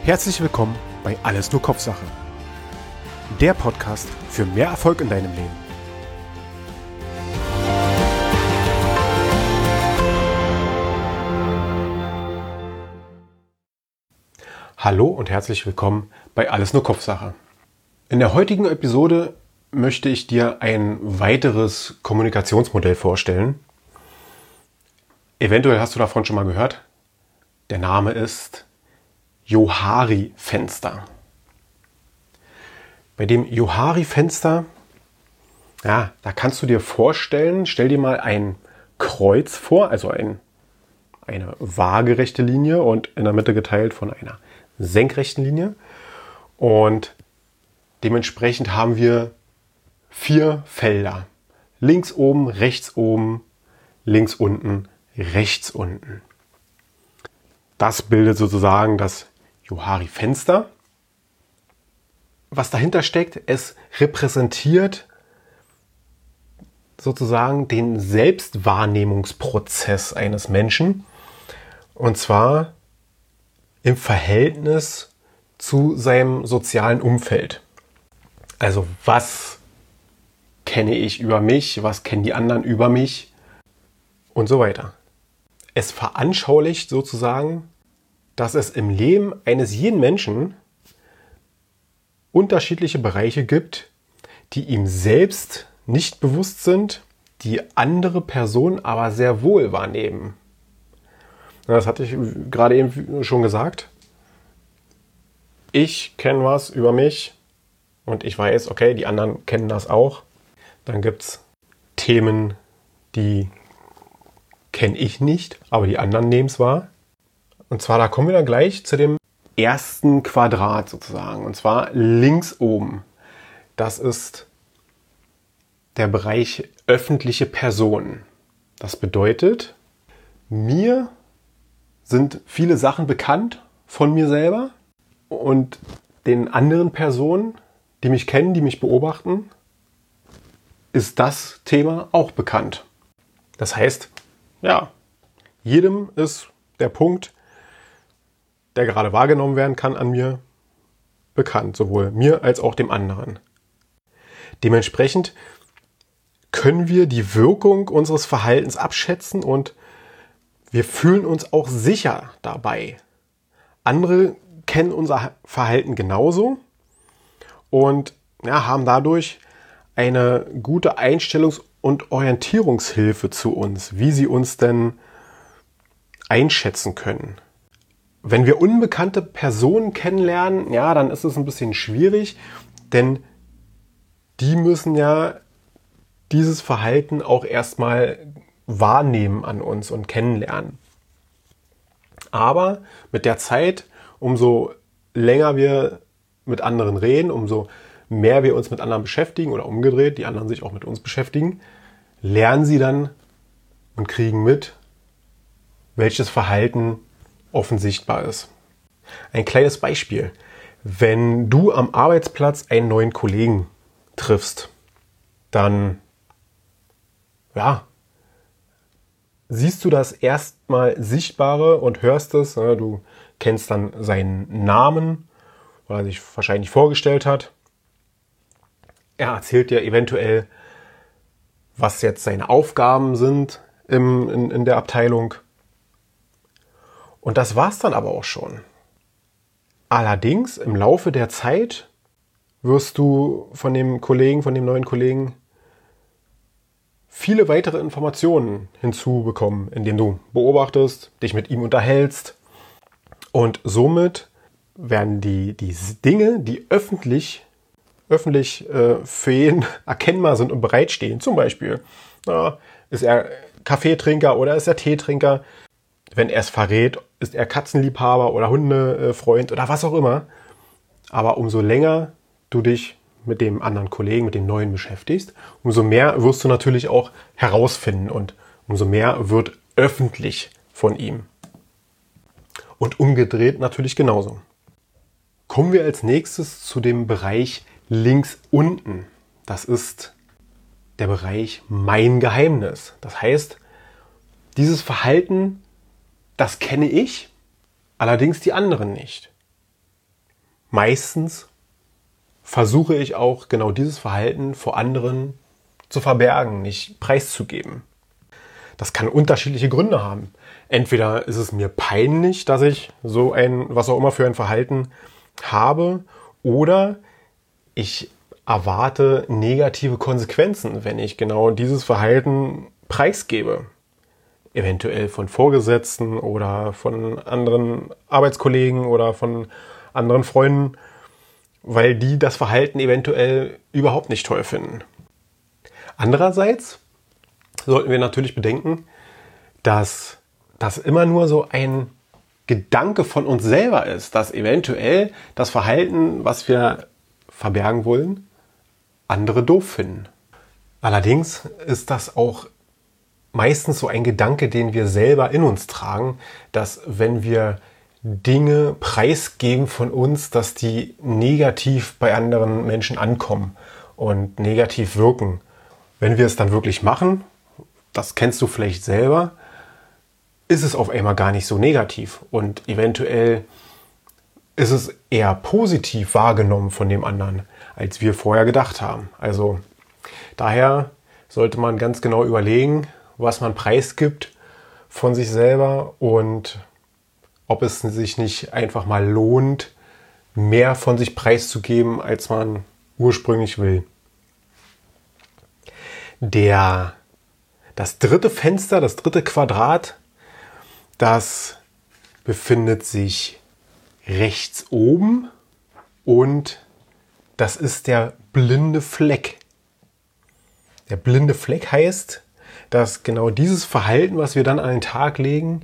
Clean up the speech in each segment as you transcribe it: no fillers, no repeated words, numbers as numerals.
Herzlich willkommen bei Alles nur Kopfsache. Der Podcast für mehr Erfolg in deinem Leben. Hallo und herzlich willkommen bei Alles nur Kopfsache. In der heutigen Episode möchte ich dir ein weiteres Kommunikationsmodell vorstellen. Eventuell hast du davon schon mal gehört. Der Name ist Johari-Fenster. Bei dem Johari-Fenster, da kannst du dir vorstellen, stell dir mal ein Kreuz vor, also eine waagerechte Linie und in der Mitte geteilt von einer senkrechten Linie. Und dementsprechend haben wir 4 Felder. Links oben, links unten, rechts unten. Das bildet sozusagen das Johari-Fenster. Was dahinter steckt, es repräsentiert sozusagen den Selbstwahrnehmungsprozess eines Menschen. Und zwar im Verhältnis zu seinem sozialen Umfeld. Also was kenne ich über mich, was kennen die anderen über mich und so weiter. Es veranschaulicht sozusagen, dass es im Leben eines jeden Menschen unterschiedliche Bereiche gibt, die ihm selbst nicht bewusst sind, die andere Personen aber sehr wohl wahrnehmen. Das hatte ich gerade eben schon gesagt. Ich kenne was über mich und ich weiß, okay, die anderen kennen das auch. Dann gibt es Themen, die kenne ich nicht, aber die anderen nehmen es wahr. Und zwar, da kommen wir dann gleich zu dem ersten Quadrat sozusagen. Und zwar links oben. Das ist der Bereich öffentliche Personen. Das bedeutet, mir sind viele Sachen bekannt von mir selber und den anderen Personen, die mich kennen, die mich beobachten, ist das Thema auch bekannt. Das heißt, jedem ist der Punkt, der gerade wahrgenommen werden kann, an mir bekannt, sowohl mir als auch dem anderen. Dementsprechend können wir die Wirkung unseres Verhaltens abschätzen und wir fühlen uns auch sicher dabei. Andere kennen unser Verhalten genauso und haben dadurch eine gute Einstellungs- und Orientierungshilfe zu uns, wie sie uns denn einschätzen können. Wenn wir unbekannte Personen kennenlernen, dann ist es ein bisschen schwierig, denn die müssen ja dieses Verhalten auch erstmal wahrnehmen an uns und kennenlernen. Aber mit der Zeit, umso länger wir mit anderen reden, umso mehr wir uns mit anderen beschäftigen oder umgedreht, die anderen sich auch mit uns beschäftigen, lernen sie dann und kriegen mit, welches Verhalten offensichtbar ist. Ein kleines Beispiel. Wenn du am Arbeitsplatz einen neuen Kollegen triffst, dann siehst du das erstmal Sichtbare und hörst es. Du kennst dann seinen Namen, weil er sich wahrscheinlich vorgestellt hat. Er erzählt dir eventuell, was jetzt seine Aufgaben sind in der Abteilung. Und das war's dann aber auch schon. Allerdings im Laufe der Zeit wirst du von dem neuen Kollegen, viele weitere Informationen hinzubekommen, indem du beobachtest, dich mit ihm unterhältst. Und somit werden die Dinge, die öffentlich für jeden erkennbar sind und bereitstehen, zum Beispiel, ist er Kaffeetrinker oder ist er Teetrinker, wenn er es verrät, ist er Katzenliebhaber oder Hundefreund oder was auch immer. Aber umso länger du dich mit dem anderen Kollegen, mit dem Neuen beschäftigst, umso mehr wirst du natürlich auch herausfinden und umso mehr wird öffentlich von ihm. Und umgedreht natürlich genauso. Kommen wir als nächstes zu dem Bereich links unten. Das ist der Bereich mein Geheimnis. Das heißt, dieses Verhalten, das kenne ich, allerdings die anderen nicht. meistens versuche ich auch genau dieses Verhalten vor anderen zu verbergen, nicht preiszugeben. Das kann unterschiedliche Gründe haben. Entweder ist es mir peinlich, dass ich so was auch immer für ein Verhalten habe, oder ich erwarte negative Konsequenzen, wenn ich genau dieses Verhalten preisgebe. Eventuell von Vorgesetzten oder von anderen Arbeitskollegen oder von anderen Freunden, weil die das Verhalten eventuell überhaupt nicht toll finden. Andererseits sollten wir natürlich bedenken, dass das immer nur so ein Gedanke von uns selber ist, dass eventuell das Verhalten, was wir verbergen wollen, andere doof finden. Allerdings ist das auch meistens so ein Gedanke, den wir selber in uns tragen, dass wenn wir Dinge preisgeben von uns, dass die negativ bei anderen Menschen ankommen und negativ wirken. Wenn wir es dann wirklich machen, das kennst du vielleicht selber, ist es auf einmal gar nicht so negativ und eventuell ist es eher positiv wahrgenommen von dem anderen, als wir vorher gedacht haben. Also daher sollte man ganz genau überlegen, was man preisgibt von sich selber und ob es sich nicht einfach mal lohnt, mehr von sich preiszugeben, als man ursprünglich will. Das dritte Fenster, das dritte Quadrat, das befindet sich rechts oben und das ist der blinde Fleck. Der blinde Fleck heißt, dass genau dieses Verhalten, was wir dann an den Tag legen,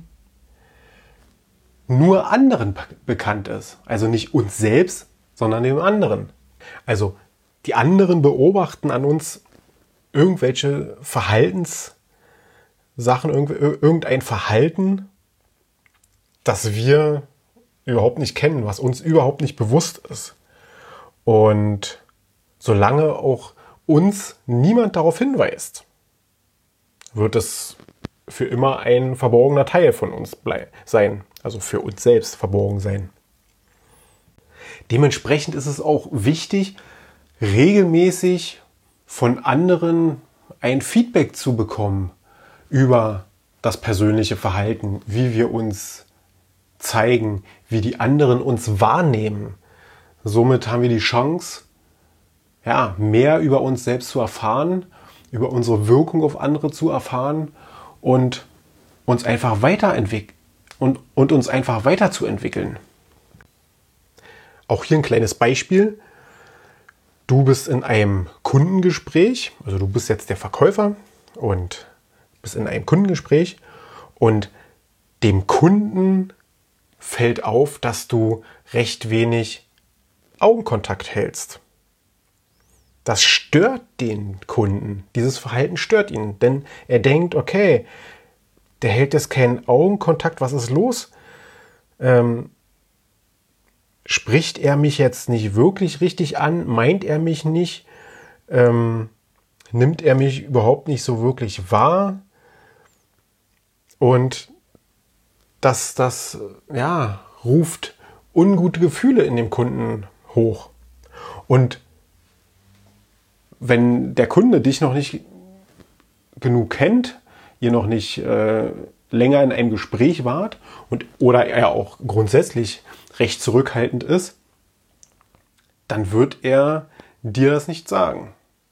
nur anderen bekannt ist. Also nicht uns selbst, sondern dem anderen. Also die anderen beobachten an uns irgendwelche Verhaltenssachen, irgendein Verhalten, das wir überhaupt nicht kennen, was uns überhaupt nicht bewusst ist. Und solange auch uns niemand darauf hinweist, wird es für immer ein verborgener Teil von uns sein. Also für uns selbst verborgen sein. Dementsprechend ist es auch wichtig, regelmäßig von anderen ein Feedback zu bekommen über das persönliche Verhalten, wie wir uns zeigen, wie die anderen uns wahrnehmen. Somit haben wir die Chance, mehr über uns selbst zu erfahren, über unsere Wirkung auf andere zu erfahren und uns einfach weiterentwickeln und uns einfach weiterzuentwickeln. Auch hier ein kleines Beispiel. Du bist in einem Kundengespräch, also du bist jetzt der Verkäufer und bist in einem Kundengespräch und dem Kunden fällt auf, dass du recht wenig Augenkontakt hältst. Das stört den Kunden. Dieses Verhalten stört ihn, denn er denkt, okay, der hält jetzt keinen Augenkontakt, was ist los? Spricht er mich jetzt nicht wirklich richtig an? Meint er mich nicht? Nimmt er mich überhaupt nicht so wirklich wahr? Und das ruft ungute Gefühle in dem Kunden hoch. Und wenn der Kunde dich noch nicht genug kennt, ihr noch nicht länger in einem Gespräch wart oder er auch grundsätzlich recht zurückhaltend ist, dann wird er dir das nicht sagen.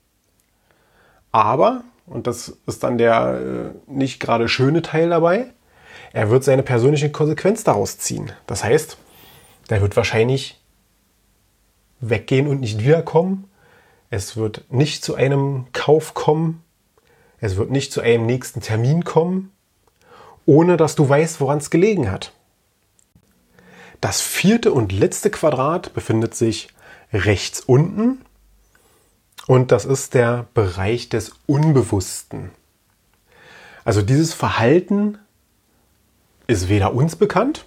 Aber, und das ist dann der nicht gerade schöne Teil dabei, er wird seine persönliche Konsequenz daraus ziehen. Das heißt, der wird wahrscheinlich weggehen und nicht wiederkommen. Es wird nicht zu einem Kauf kommen. Es wird nicht zu einem nächsten Termin kommen, ohne dass du weißt, woran es gelegen hat. Das vierte und letzte Quadrat befindet sich rechts unten und das ist der Bereich des Unbewussten. Also dieses Verhalten ist weder uns bekannt,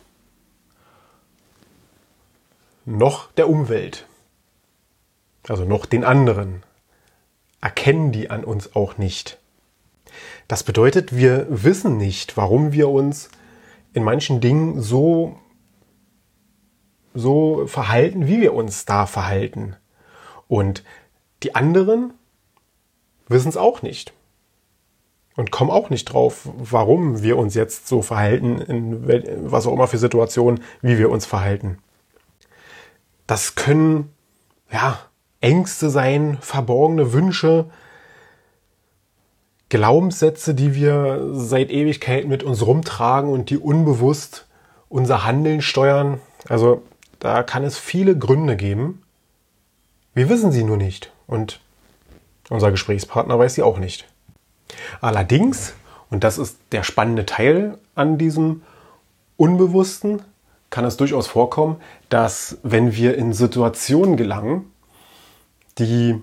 noch der Umwelt, also noch den anderen. Erkennen die an uns auch nicht. Das bedeutet, wir wissen nicht, warum wir uns in manchen Dingen so so verhalten, wie wir uns da verhalten. Und die anderen wissen es auch nicht. Und kommen auch nicht drauf, warum wir uns jetzt so verhalten, in was auch immer für Situationen, wie wir uns verhalten. Das können Ängste sein, verborgene Wünsche, Glaubenssätze, die wir seit Ewigkeit mit uns rumtragen und die unbewusst unser Handeln steuern. Also da kann es viele Gründe geben. Wir wissen sie nur nicht und unser Gesprächspartner weiß sie auch nicht. Allerdings, und das ist der spannende Teil an diesem Unbewussten, kann es durchaus vorkommen, dass wenn wir in Situationen gelangen, die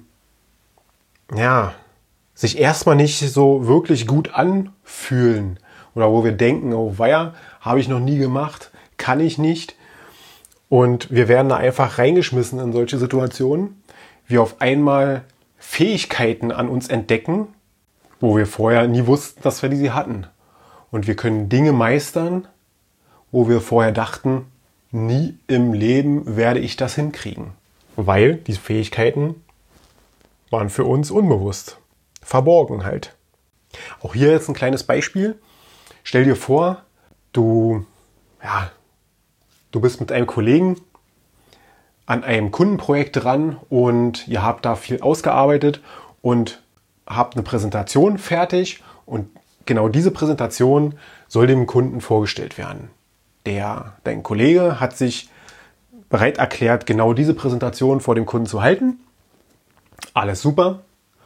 sich erstmal nicht so wirklich gut anfühlen oder wo wir denken, oh weia, habe ich noch nie gemacht, kann ich nicht. Und wir werden da einfach reingeschmissen in solche Situationen, wir auf einmal Fähigkeiten an uns entdecken, wo wir vorher nie wussten, dass wir sie hatten. Und wir können Dinge meistern, wo wir vorher dachten, nie im Leben werde ich das hinkriegen. Weil diese Fähigkeiten waren für uns unbewusst. Verborgen halt. Auch hier jetzt ein kleines Beispiel. Stell dir vor, du bist mit einem Kollegen an einem Kundenprojekt dran und ihr habt da viel ausgearbeitet und habt eine Präsentation fertig und genau diese Präsentation soll dem Kunden vorgestellt werden. Dein Kollege hat sich bereit erklärt, genau diese Präsentation vor dem Kunden zu halten. Alles super.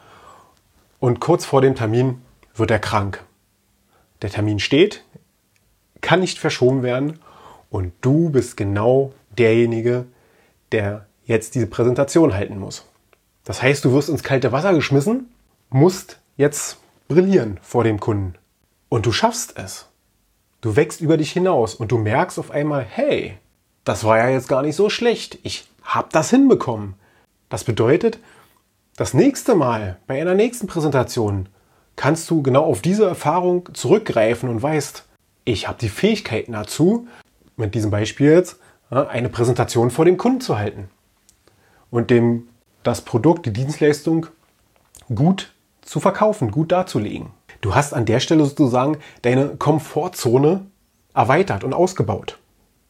Und kurz vor dem Termin wird er krank. Der Termin steht, kann nicht verschoben werden und du bist genau derjenige, der jetzt diese Präsentation halten muss. Das heißt, du wirst ins kalte Wasser geschmissen, musst jetzt brillieren vor dem Kunden. Und du schaffst es. Du wächst über dich hinaus und du merkst auf einmal, hey, das war ja jetzt gar nicht so schlecht. Ich habe das hinbekommen. Das bedeutet, das nächste Mal bei einer nächsten Präsentation kannst du genau auf diese Erfahrung zurückgreifen und weißt, ich habe die Fähigkeiten dazu, mit diesem Beispiel jetzt, eine Präsentation vor dem Kunden zu halten und dem das Produkt, die Dienstleistung gut zu verkaufen, gut darzulegen. Du hast an der Stelle sozusagen deine Komfortzone erweitert und ausgebaut.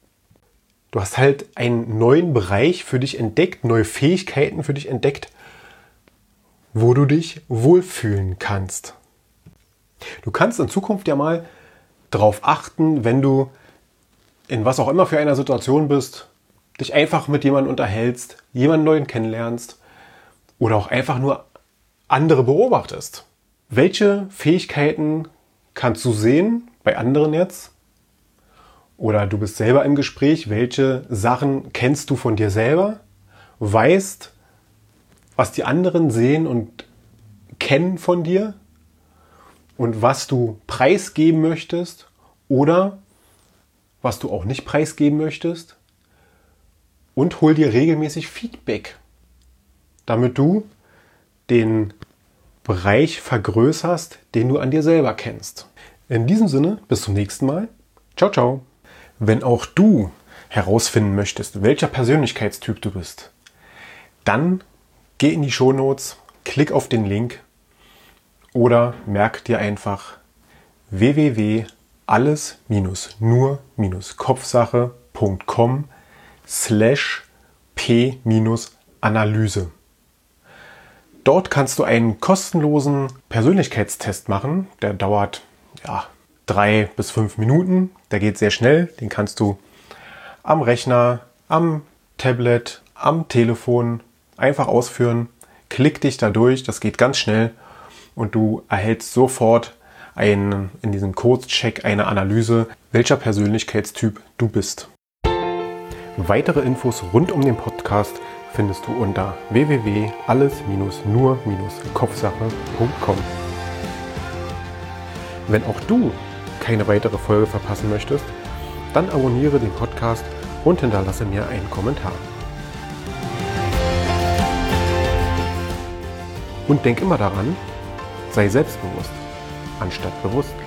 Du hast halt einen neuen Bereich für dich entdeckt, neue Fähigkeiten für dich entdeckt, wo du dich wohlfühlen kannst. Du kannst in Zukunft ja mal darauf achten, wenn du in was auch immer für einer Situation bist, dich einfach mit jemandem unterhältst, jemanden neuen kennenlernst oder auch einfach nur andere beobachtest. Welche Fähigkeiten kannst du sehen bei anderen jetzt? Oder du bist selber im Gespräch, welche Sachen kennst du von dir selber? Weißt, was die anderen sehen und kennen von dir und was du preisgeben möchtest oder was du auch nicht preisgeben möchtest, und hol dir regelmäßig Feedback, damit du den Bereich vergrößerst, den du an dir selber kennst. In diesem Sinne, bis zum nächsten Mal. Ciao, ciao. Wenn auch du herausfinden möchtest, welcher Persönlichkeitstyp du bist, dann geh in die Shownotes, klick auf den Link oder merk dir einfach www.alles-nur-kopfsache.com/p-Analyse. Dort kannst du einen kostenlosen Persönlichkeitstest machen. Der dauert 3 bis 5 Minuten. Der geht sehr schnell. Den kannst du am Rechner, am Tablet, am Telefon einfach ausführen. Klick dich da durch. Das geht ganz schnell. Und du erhältst sofort in diesem Kurzcheck eine Analyse, welcher Persönlichkeitstyp du bist. Weitere Infos rund um den Podcast findest du unter www.alles-nur-kopfsache.com. Wenn auch du keine weitere Folge verpassen möchtest, dann abonniere den Podcast und hinterlasse mir einen Kommentar. Und denk immer daran, sei selbstbewusst, anstatt bewusst.